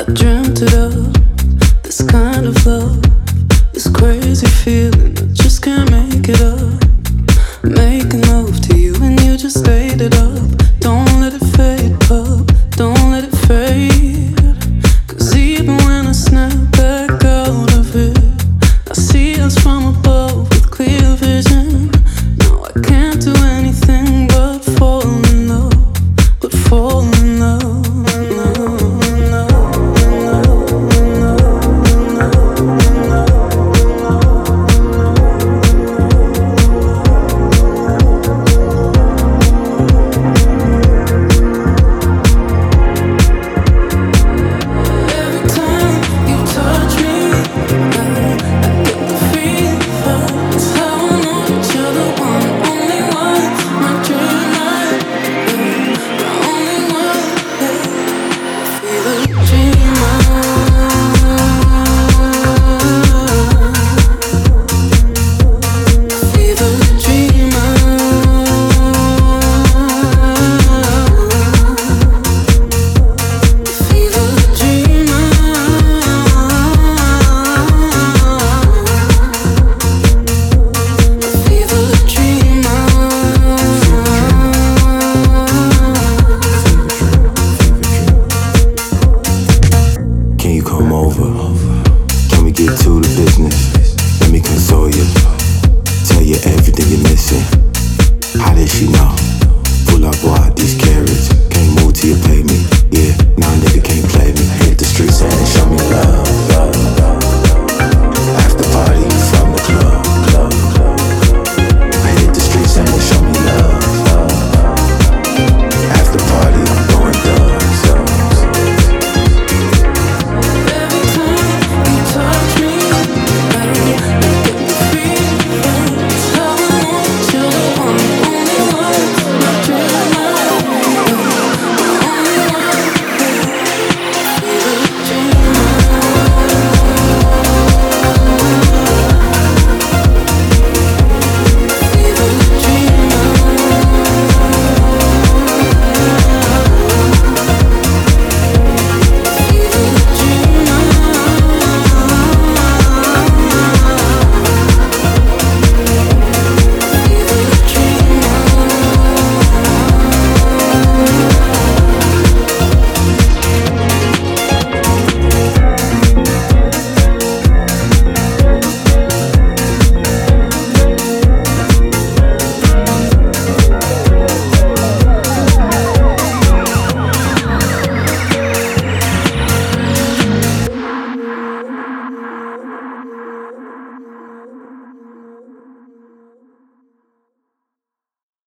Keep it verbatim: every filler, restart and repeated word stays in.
dreamt it up, this kind of love, this crazy feeling, I just can't make it up. Making love to you and you just ate it up. Don't let it fade up, don't let it fade. Cause even when I snap back out of it, I see us from above with clear vision. Now I can't do anything but fall in love, but fall in love. Can you come over? Can we get to